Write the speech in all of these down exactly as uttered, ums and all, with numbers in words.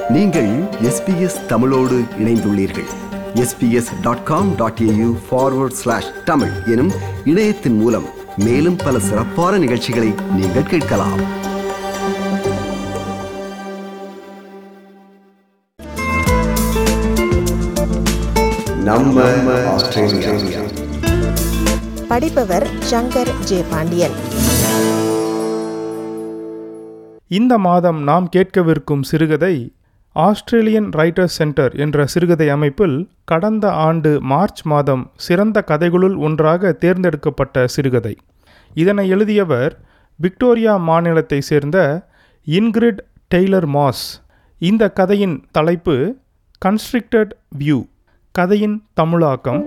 நீங்கள் எஸ்பிஎஸ் தமிழோடு இணைந்துள்ளீர்கள். SBS dot com dot AU forward slash Tamil எனும் இணையத்தின் மூலம் மேலும் பல சிறப்பான நிகழ்ச்சிகளை நீங்கள் கேட்கலாம். நம்ம ஆஸ்திரேலியா. படிப்பவர் சங்கர் ஜே பாண்டியன். இந்த மாதம் நாம் கேட்கவிருக்கும் சிறுகதை ஆஸ்திரேலியன் ரைட்டர்ஸ் சென்டர் என்ற சிறுகதை அமைப்பில் கடந்த ஆண்டு மார்ச் மாதம் சிறந்த கதைகளுள் ஒன்றாக தேர்ந்தெடுக்கப்பட்ட சிறுகதை. இதனை எழுதியவர் விக்டோரியா மாநிலத்தை சேர்ந்த இன்கிரிட் டெய்லர் மாஸ். இந்த கதையின் தலைப்பு கன்ஸ்ட்ரிக்டட் வியூ. கதையின் தமிழாக்கம்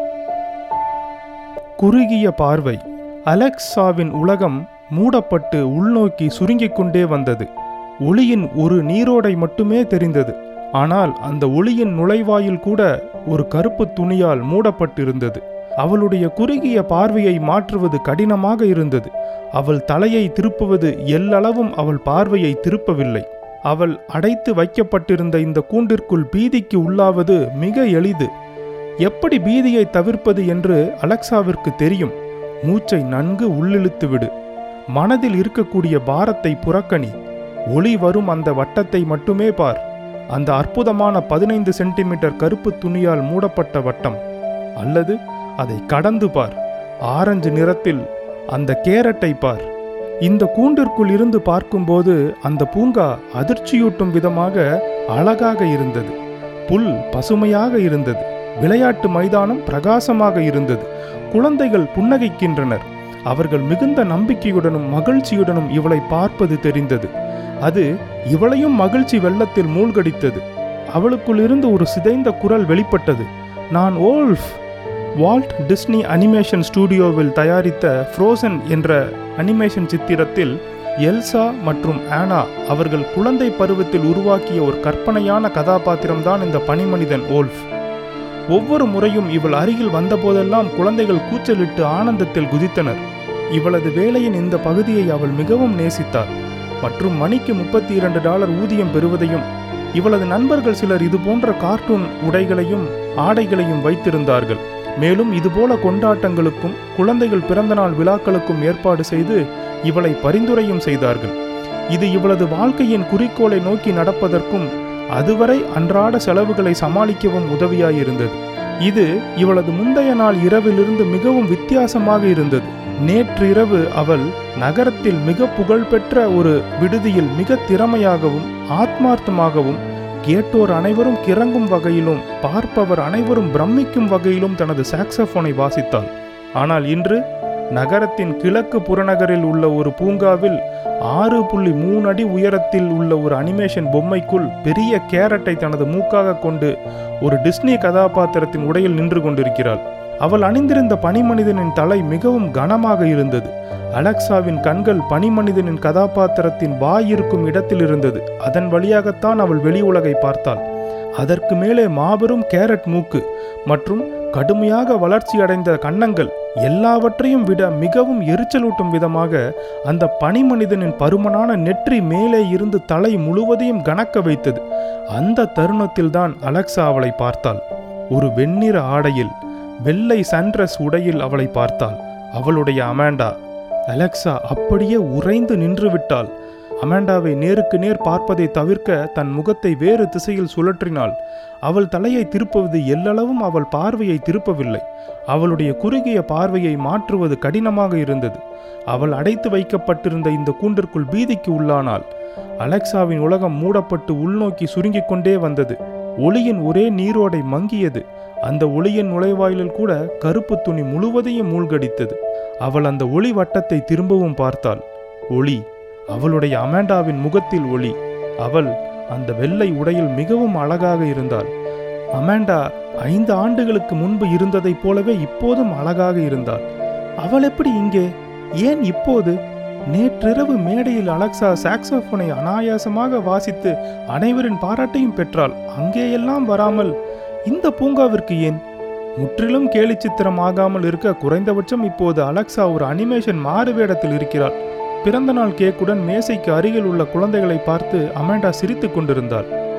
குறுகிய பார்வை. அலெக்சாவின் உலகம் மூடப்பட்டு உள்நோக்கி சுருங்கிக் கொண்டே வந்தது. ஒளியின் ஒரு நீரோடை மட்டுமே தெரிந்தது. ஆனால் அந்த ஒளியின் நுழைவாயில் கூட ஒரு கருப்பு துணியால் மூடப்பட்டிருந்தது. அவளுடைய குறுகிய பார்வையை மாற்றுவது கடினமாக இருந்தது. அவள் தலையை திருப்புவது எல்லளவும் அவள் பார்வையை திருப்பவில்லை. அவள் அடைத்து வைக்கப்பட்டிருந்த இந்த கூண்டிற்குள் பீதிக்கு உள்ளாவது மிக எளிது. எப்படி பீதியை தவிர்ப்பது என்று அலெக்சாவிற்கு தெரியும். மூச்சை நன்கு உள்ளிழுத்து விடு. மனதில் இருக்கக்கூடிய பாரத்தை புறக்கணி. ஒளி வரும் அந்த வட்டத்தை மட்டுமே பார். அந்த அற்புதமான பதினைந்து சென்டிமீட்டர் கருப்பு துணியால் மூடப்பட்ட வட்டம். அல்லது அதை கடந்து பார். ஆரஞ்சு நிறத்தில் அந்த கேரட்டை பார். இந்த கூண்டிற்குள் இருந்து பார்க்கும்போது அந்த பூங்கா அதிர்ச்சியூட்டும் விதமாக அழகாக இருந்தது. புல் பசுமையாக இருந்தது. விளையாட்டு மைதானம் பிரகாசமாக இருந்தது. குழந்தைகள் புன்னகைக்கின்றனர். அவர்கள் மிகுந்த நம்பிக்கையுடனும் மகிழ்ச்சியுடனும் இவளை பார்ப்பது தெரிந்தது. அது இவளையும் மகிழ்ச்சி வெள்ளத்தில் மூழ்கடித்தது. அவளுக்குள் இருந்து ஒரு சிதைந்த குரல் வெளிப்பட்டது. நான் ஓல்ஃப். வால்ட் டிஸ்னி அனிமேஷன் ஸ்டூடியோவில் தயாரித்த ஃப்ரோசன் என்ற அனிமேஷன் சித்திரத்தில் எல்சா மற்றும் ஆனா அவர்கள் குழந்தை பருவத்தில் உருவாக்கிய ஒரு கற்பனையான கதாபாத்திரம்தான் இந்த பனிமனிதன் ஓல்ஃப். ஒவ்வொரு முறையும் இவள் அருகில் வந்தபோதெல்லாம் குழந்தைகள் கூச்சலிட்டு ஆனந்தத்தில் குதித்தனர். இவளது வேலையின் இந்த பகுதியை அவள் மிகவும் நேசித்தாள். மற்றும் மணிக்கு முப்பத்தி இரண்டு டாலர் ஊதியம் பெறுவதையும் இவளது நண்பர்கள் சிலர் இது போன்ற கார்ட்டூன் உடைகளையும் ஆடைகளையும் வைத்திருந்தார்கள். மேலும் இதுபோல கொண்டாட்டங்களுக்கும் குழந்தைகள் பிறந்தநாள் விழாக்களுக்கும் ஏற்பாடு செய்து இவளை பரிந்துரையும் செய்தார்கள். இது இவளது வாழ்க்கையின் குறிக்கோளை நோக்கி நடப்பதற்கும் அதுவரை அன்றாட செலவுகளை சமாளிக்கவும் உதவியாயிருந்தது. இது இவளது முந்தைய நாள் இரவிலிருந்து மிகவும் வித்தியாசமாக இருந்தது. நேற்று இரவு அவள் நகரத்தில் மிக புகழ்பெற்ற ஒரு விடுதியில் மிக திறமையாகவும் ஆத்மார்த்தமாகவும் கேட்டோர் அனைவரும் கிறங்கும் வகையிலும் பார்ப்பவர் அனைவரும் பிரமிக்கும் வகையிலும் தனது சாக்ஸோஃபோனை வாசித்தாள். ஆனால் இன்று நகரத்தின் கிழக்கு புறநகரில் உள்ள ஒரு பூங்காவில் ஆறு புள்ளி மூணு அடி உயரத்தில் உள்ள ஒரு அனிமேஷன் பொம்மைக்குள் பெரிய கேரட்டை தனது மூக்காக கொண்டு ஒரு டிஸ்னி கதாபாத்திரத்தின் உடையில் நின்று கொண்டிருக்கிறாள். அவள் அணிந்திருந்த பனிமனிதனின் தலை மிகவும் கனமாக இருந்தது. அலெக்சாவின் கண்கள் பனிமனிதனின் கதாபாத்திரத்தின் வாய் இருக்கும் இடத்தில் இருந்தது. அதன் வழியாகத்தான் அவள் வெளி உலகை பார்த்தாள். அதற்கு மேலே மாபெரும் கேரட் மூக்கு மற்றும் கடுமையாக வளர்ச்சி அடைந்த கன்னங்கள் எல்லாவற்றையும் விட மிகவும் எரிச்சலூட்டும் விதமாக அந்த பனிமனிதனின் பருமனான நெற்றி மேலே இருந்து தலை முழுவதையும் கனக்க வைத்தது. அந்த தருணத்தில்தான் அலெக்சா அவளை பார்த்தாள். ஒரு வெண்ணிற ஆடையில் வெள்ளை சன்ட்ரெஸ் உடையில் அவளை பார்த்தாள். அவளுடைய அமாண்டா. அலெக்சா அப்படியே உறைந்து நின்று விட்டாள். அமாண்டாவை நேருக்கு நேர் பார்ப்பதை தவிர்க்க தன் முகத்தை வேறு திசையில் சுழற்றினாள். அவள் தலையை திருப்புவது எல்லளவும் அவள் பார்வையை திருப்பவில்லை. அவளுடைய குறுகிய பார்வையை மாற்றுவது கடினமாக இருந்தது. அவள் அடைத்து வைக்கப்பட்டிருந்த இந்த கூண்டிற்குள் பீதிக்கு உள்ளானாள். அலெக்சாவின் உலகம் மூடப்பட்டு உள்நோக்கி சுருங்கிக் கொண்டே வந்தது. ஒளியின் ஒரே நீரோடை மங்கியது. அந்த ஒளியின் நுழைவாயிலில் கூட கருப்பு துணி முழுவதையும் மூழ்கடித்தது. அவள் அந்த ஒளி வட்டத்தை திரும்பவும் பார்த்தாள். ஒளி. அவளுடைய அமாண்டாவின் முகத்தில் ஒளி. அவள் அந்த வெள்ளை உடையில் மிகவும் அழகாக இருந்தாள். அமாண்டா ஐந்து ஆண்டுகளுக்கு முன்பு இருந்ததைப் போலவே இப்போதும் அழகாக இருந்தாள். அவள் எப்படி இங்கே? ஏன் இப்போது? நேற்றிரவு மேடையில் அலெக்சா சாக்ஸோஃபோனை அனாயாசமாக வாசித்து அனைவரின் பாராட்டையும் பெற்றாள். அங்கேயெல்லாம் வராமல் இந்த பூங்காவிற்கு ஏன்? முற்றிலும் கேலி சித்திரம் ஆகாமல் இருக்க குறைந்தபட்சம் இப்போது அலெக்சா ஒரு அனிமேஷன் மாறு வேடத்தில் இருக்கிறாள். பிறந்தநாள் கேக்குடன் மேசைக்கு அருகில் உள்ள குழந்தைகளை பார்த்து அமாண்டா சிரித்து கொண்டிருந்தாள்.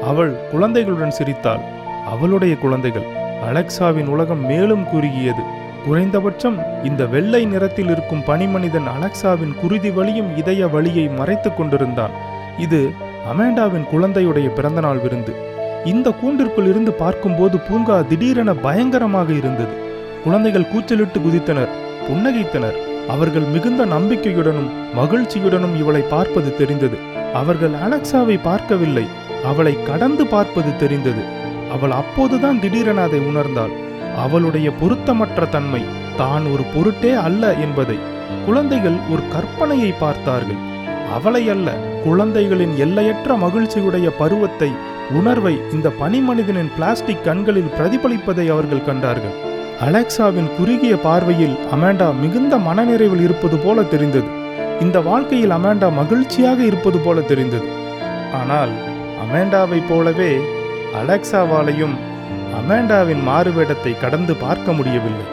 அவள் குழந்தைகளுடன் சிரித்தாள். அவளுடைய குழந்தைகள். அலெக்சாவின் உலகம் மேலும் குறுகியது. குறைந்தபட்சம் இந்த வெள்ளை நிறத்தில் இருக்கும் பனிமனிதன் அலெக்சாவின் குருதி வலியும் இதய வலியை மறைத்து கொண்டிருந்தான். இது அமேண்டாவின் குழந்தையுடைய பிறந்தநாள் விருந்து. இந்த கூண்டிற்குள் இருந்து பார்க்கும்போது பூங்கா திடீரென பயங்கரமாக இருந்தது. குழந்தைகள் கூச்சலிட்டு குதித்தனர், புன்னகைத்தனர். அவர்கள் மிகுந்த நம்பிக்கையுடனும் மகிழ்ச்சியுடனும் இவளை பார்ப்பது தெரிந்தது. அவர்கள் அலெக்சாவை பார்க்கவில்லை, அவளை கடந்து பார்ப்பது தெரிந்தது. அவள் அப்போதுதான் திடீரென அதை உணர்ந்தாள். அவளுடைய பொருத்தமற்ற தன்மை, தான் ஒரு பொருட்டே அல்ல என்பதை. குழந்தைகள் ஒரு கற்பனையை பார்த்தார்கள், அவளை அல்ல. குழந்தைகளின் எல்லையற்ற மகிழ்ச்சியுடைய பருவத்தை, உணர்வை இந்த பனிமனிதனின் பிளாஸ்டிக் கண்களில் பிரதிபலிப்பதை அவர்கள் கண்டார்கள். அலெக்சாவின் குறுகிய பார்வையில் அமேண்டா மிகுந்த மனநிறைவில் இருப்பது போல தெரிந்தது. இந்த வாழ்க்கையில் அமேண்டா மகிழ்ச்சியாக இருப்பது போல தெரிந்தது. ஆனால் அமேண்டாவை போலவே அலெக்சாவாலையும் அமேண்டாவின் மாறுவேடத்தை கடந்து பார்க்க முடியவில்லை.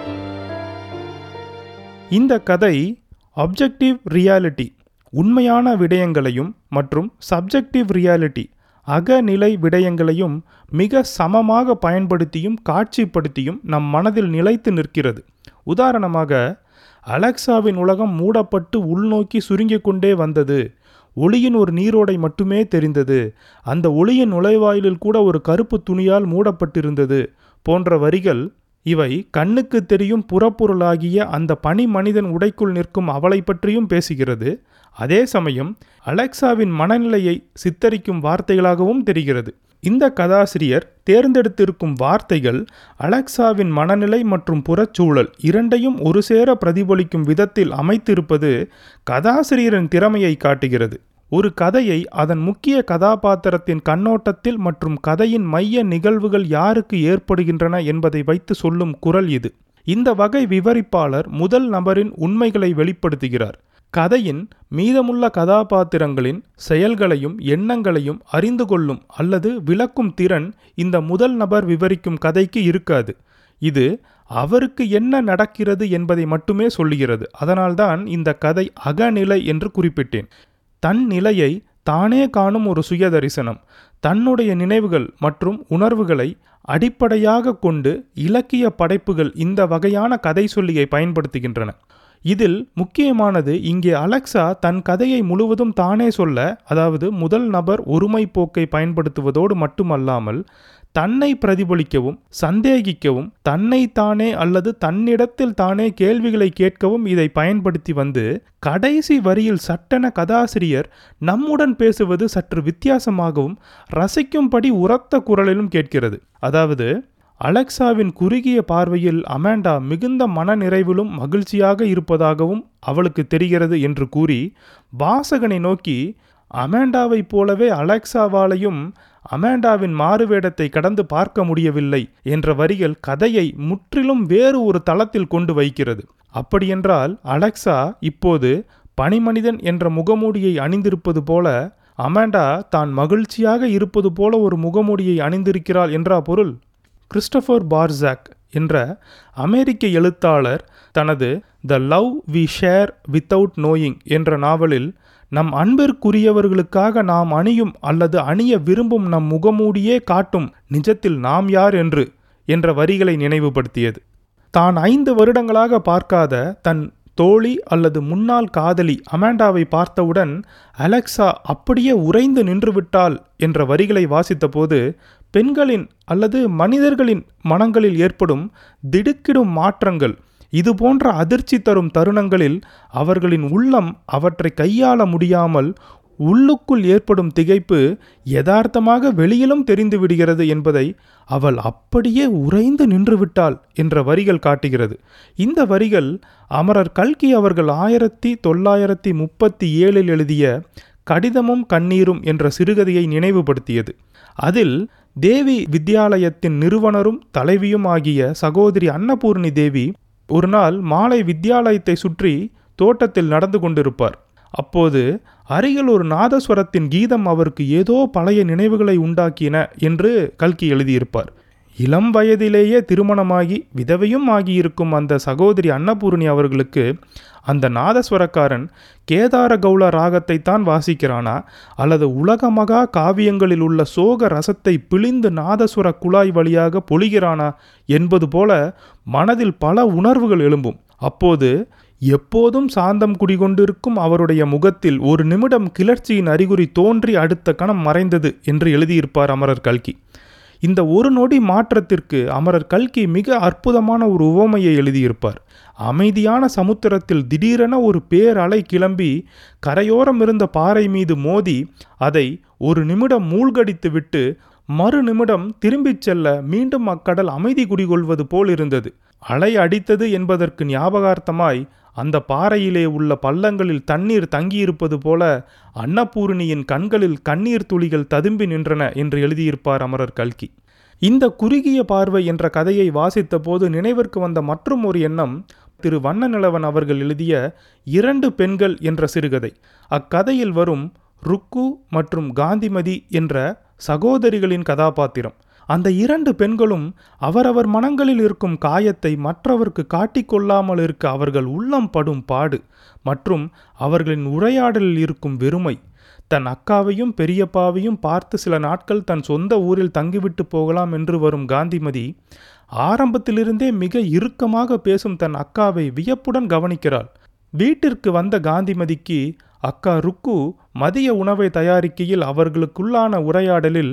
இந்த கதை ஆப்ஜெக்டிவ் ரியாலிட்டி, உண்மையான விடயங்களையும், மற்றும் சப்ஜெக்டிவ் ரியாலிட்டி, அகநிலை விடயங்களையும் மிக சமமாக பயன்படுத்தியும் காட்சிப்படுத்தியும் நம் மனதில் நிலைத்து நிற்கிறது. உதாரணமாக, அலெக்சாவின் உலகம் மூடப்பட்டு உள்நோக்கி சுருங்கிக் கொண்டே வந்தது. ஒளியின் ஒரு நீரோடை மட்டுமே தெரிந்தது. அந்த ஒளியின் நுழைவாயிலில் கூட ஒரு கருப்பு துணியால் மூடப்பட்டிருந்தது போன்ற வரிகள், இவை கண்ணுக்கு தெரியும் புறப்பொருளாகிய அந்த பனி மனிதன் உடைக்குள் நிற்கும் அவளை பற்றியும் பேசுகிறது. அதே சமயம் அலெக்சாவின் மனநிலையை சித்தரிக்கும் வார்த்தைகளாகவும் தெரிகிறது. இந்த கதாசிரியர் தேர்ந்தெடுத்திருக்கும் வார்த்தைகள் அலெக்சாவின் மனநிலை மற்றும் புறச்சூழல் இரண்டையும் ஒரு சேர பிரதிபலிக்கும் விதத்தில் அமைத்திருப்பது கதாசிரியரின் திறமையை காட்டுகிறது. ஒரு கதையை அதன் முக்கிய கதாபாத்திரத்தின் கண்ணோட்டத்தில் மற்றும் கதையின் மைய நிகழ்வுகள் யாருக்கு ஏற்படுகின்றன என்பதை வைத்து சொல்லும் குரல் இது. இந்த வகை விவரிப்பாளர் முதல் நபரின் உண்மைகளை வெளிப்படுத்துகிறார். கதையின் மீதமுள்ள கதாபாத்திரங்களின் செயல்களையும் எண்ணங்களையும் அறிந்து கொள்ளும் அல்லது விளக்கும் திறன் இந்த முதல் நபர் விவரிக்கும் கதைக்கு இருக்காது. இது அவருக்கு என்ன நடக்கிறது என்பதை மட்டுமே சொல்லுகிறது. அதனால்தான் இந்த கதை அகநிலை என்று குறிப்பிட்டேன். தன் நிலையை தானே காணும் ஒரு சுய தரிசனம். தன்னுடைய நினைவுகள் மற்றும் உணர்வுகளை அடிப்படையாக கொண்டு இலக்கிய படைப்புகள் இந்த வகையான கதை சொல்லியை பயன்படுத்துகின்றன. இதில் முக்கியமானது, இங்கே அலெக்சா தன் கதையை முழுவதும் தானே சொல்ல, அதாவது முதல் நபர் ஒருமைப்போக்கை பயன்படுத்துவதோடு மட்டுமல்லாமல் தன்னை பிரதிபலிக்கவும் சந்தேகிக்கவும் தன்னை தானே அல்லது தன்னிடத்தில் தானே கேள்விகளை கேட்கவும் இதை பயன்படுத்தி வந்து கடைசி வரியில் சட்டென கதாசிரியர் நம்முடன் பேசுவது சற்று வித்தியாசமாகவும் ரசிக்கும்படி உரத்த குரலிலும் கேட்கிறது. அதாவது, அலெக்சாவின் குறுகிய பார்வையில் அமேண்டா மிகுந்த மன நிறைவிலும் மகிழ்ச்சியாக இருப்பதாகவும் அவளுக்கு தெரிகிறது என்று கூறி வாசகனை நோக்கி, அமேண்டாவைப் போலவே அலெக்சாவாலையும் அமேண்டாவின் மாறுவேடத்தை கடந்து பார்க்க முடியவில்லை என்ற வரிகள் கதையை முற்றிலும் வேறு ஒரு தளத்தில் கொண்டு வைக்கிறது. அப்படியென்றால் அலெக்சா இப்போது பனிமனிதன் என்ற முகமூடியை அணிந்திருப்பது போல அமேண்டா தான் மகிழ்ச்சியாக இருப்பது போல ஒரு முகமூடியை அணிந்திருக்கிறாள் என்றா பொருள்? கிறிஸ்டோபர் பார்சாக் என்ற அமெரிக்க எழுத்தாளர் தனது the love we share without knowing என்ற நாவலில் நம் அன்பிற்குரியவர்களுக்காக நாம் அணியும் அல்லது அணிய விரும்பும் நம் முகமூடியே காட்டும் நிஜத்தில் நாம் யார் என்று என்ற வரிகளை நினைவுபடுத்தியது. தான் ஐந்து வருடங்களாக பார்க்காத தன் தோழி அல்லது முன்னாள் காதலி அமேண்டாவை பார்த்தவுடன் அலெக்சா அப்படியே உறைந்து நின்றுவிட்டாள் என்ற வரிகளை வாசித்தபோது பெண்களின் அல்லது மனிதர்களின் மனங்களில் ஏற்படும் திடுக்கிடும் மாற்றங்கள், இது போன்ற அதிர்ச்சி தரும் தருணங்களில் அவர்களின் உள்ளம் அவற்றை கையாள முடியாமல் உள்ளுக்குள் ஏற்படும் திகைப்பு யதார்த்தமாக வெளியிலும் தெரிந்து விடுகிறது என்பதை அவள் அப்படியே உறைந்து நின்றுவிட்டாள் என்ற வரிகள் காட்டுகிறது. இந்த வரிகள் அமரர் கல்கி அவர்கள் ஆயிரத்தி தொள்ளாயிரத்தி முப்பத்தி ஏழில் எழுதிய கடிதமும் கண்ணீரும் என்ற சிறுகதையை நினைவுபடுத்தியது. அதில் தேவி வித்யாலயத்தின் நிறுவனரும் தலைவியும் ஆகிய சகோதரி அன்னபூர்ணி தேவி ஒரு நாள் மாலை வித்யாலயத்தை சுற்றி தோட்டத்தில் நடந்து கொண்டிருப்பார். அப்போது அருகில் ஒரு நாதஸ்வரத்தின் கீதம் அவருக்கு ஏதோ பழைய நினைவுகளை உண்டாக்கின என்று கல்கி எழுதியிருப்பார். இளம் வயதிலேயே திருமணமாகி விதவையும் ஆகியிருக்கும் அந்த சகோதரி அன்னபூர்ணி அவர்களுக்கு அந்த நாதஸ்வரக்காரன் கேதார கௌள ராகத்தை தான் வாசிக்கிறானா அல்லது உலக மகா காவியங்களில் உள்ள சோக ரசத்தை பிழிந்து நாதஸ்வர குழாய் வழியாக பொழிகிறானா என்பது போல மனதில் பல உணர்வுகள் எழும்பும். அப்போது எப்போதும் சாந்தம் குடிகொண்டிருக்கும் அவருடைய முகத்தில் ஒரு நிமிடம் கிளர்ச்சியின் அறிகுறி தோன்றி அடுத்த கணம் மறைந்தது என்று எழுதியிருப்பார் அமரர் கல்கி. இந்த ஒரு நொடி மாற்றத்திற்கு அமரர் கல்கி மிக அற்புதமான ஒரு உவமையை எழுதியிருப்பார். அமைதியான சமுத்திரத்தில் திடீரென ஒரு பேரலை கிளம்பி கரையோரம் இருந்த பாறை மீது மோதி அதை ஒரு நிமிடம் மூழ்கடித்து விட்டு மறு நிமிடம் திரும்பிச் செல்ல மீண்டும் அக்கடல் அமைதி குடிகொள்வது போல் இருந்தது. அலை அடித்தது என்பதற்கு ஞாபகார்த்தமாய் அந்த பாறையிலே உள்ள பள்ளங்களில் தண்ணீர் தங்கியிருப்பது போல அன்னபூர்ணியின் கண்களில் கண்ணீர் துளிகள் ததும்பி நின்றன என்று எழுதியிருப்பார் அமரர் கல்கி. இந்த குறுகிய பார்வை என்ற கதையை வாசித்த போது நினைவிற்கு வந்த மற்றும் ஒரு எண்ணம் திரு வண்ணநிலவன் அவர்கள் எழுதிய இரண்டு பெண்கள் என்ற சிறுகதை. அக்கதையில் வரும் ருக்கு மற்றும் காந்திமதி என்ற சகோதரிகளின் கதாபாத்திரம். அந்த இரண்டு பெண்களும் அவரவர் மனங்களில் இருக்கும் காயத்தை மற்றவருக்கு காட்டிக்கொள்ளாமல் இருக்க அவர்கள் உள்ளம் படும் பாடு மற்றும் அவர்களின் உரையாடலில் இருக்கும் வெறுமை. தன் அக்காவையும் பெரியப்பாவையும் பார்த்து சில நாட்கள் தன் சொந்த ஊரில் தங்கிவிட்டு போகலாம் என்று வரும் காந்திமதி ஆரம்பத்திலிருந்தே மிக இறுக்கமாக பேசும் தன் அக்காவை வியப்புடன் கவனிக்கிறாள். வீட்டிற்கு வந்த காந்திமதிக்கு அக்கா ருக்கு மதிய உணவை தயாரிக்கையில் அவர்களுக்குள்ளான உரையாடலில்,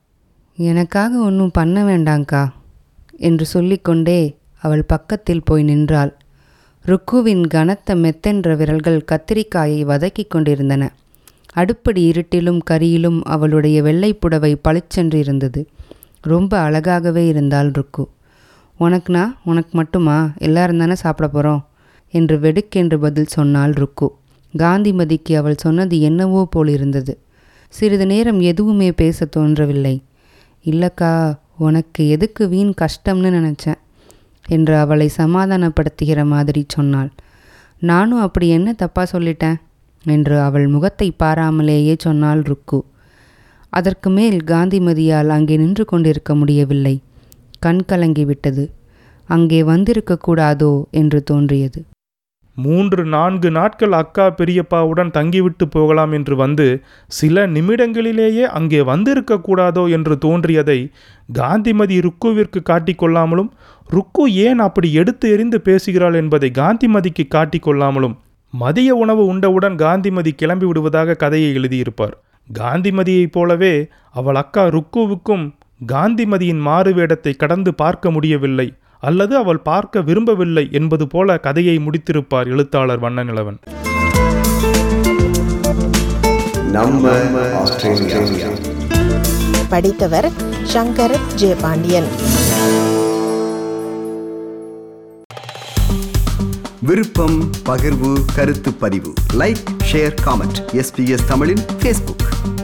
எனக்காக ஒன்றும் பண்ண வேண்டாங்க்கா என்று சொல்லிக்கொண்டே அவள் பக்கத்தில் போய் நின்றாள். ருக்குவின் கனத்த மெத்தென்ற விரல்கள் கத்திரிக்காயை வதக்கி கொண்டிருந்தன. அடுப்படி இருட்டிலும் கரியிலும் அவளுடைய வெள்ளைப்புடவை பளிச்சென்று இருந்தது. ரொம்ப அழகாகவே இருந்தாள் ருக்கு. உனக்குனா உனக்கு மட்டுமா, எல்லாரும் தானே சாப்பிட போகிறோம் என்று வெடுக்கென்று பதில் சொன்னாள் ருக்கு. காந்திமதிக்கு அவள் சொன்னது என்னவோ போல் இருந்தது. சிறிது நேரம் எதுவுமே பேச தோன்றவில்லை. இல்லக்கா, உனக்கு எதுக்கு வீண் கஷ்டம்னு நினச்சேன் என்று அவளை சமாதானப்படுத்துகிற மாதிரி சொன்னாள். நானும் அப்படி என்ன தப்பாக சொல்லிட்டேன் என்று அவள் முகத்தை பாராமலேயே சொன்னாள் ருக்கு. அதற்கு மேல் காந்திமதியால் அங்கே நின்று கொண்டிருக்க முடியவில்லை. கண் கலங்கிவிட்டது. அங்கே வந்திருக்கக்கூடாதோ என்று தோன்றியது. மூன்று நான்கு நாட்கள் அக்கா பெரியப்பாவுடன் தங்கிவிட்டு போகலாம் என்று வந்து சில நிமிடங்களிலேயே அங்கே வந்திருக்கக்கூடாதோ என்று தோன்றியதை காந்திமதி ருக்குவிற்கு காட்டிக்கொள்ளாமலும், ருக்கு ஏன் அப்படி எடுத்து எறிந்து பேசுகிறாள் என்பதை காந்திமதிக்கு காட்டிக்கொள்ளாமலும் மதிய உணவு உண்டவுடன் காந்திமதி கிளம்பி விடுவதாக கதையை எழுதியிருப்பார். காந்திமதியைப் போலவே அவள் அக்கா ருக்குவுக்கும் காந்திமதியின் மாறுவேடத்தை கடந்து பார்க்க முடியவில்லை அல்லது அவள் பார்க்க விரும்பவில்லை என்பது போல கதையை முடித்திருப்பார் எழுத்தாளர் வண்ணநிலவன். படித்தவர் சங்கர் ஜே பாண்டியன். விருப்பம், பகிர்வு, கருத்து பதிவு, லைக், ஷேர், காமெண்ட். எஸ்பிஎஸ் தமிழின் ஃபேஸ்புக்.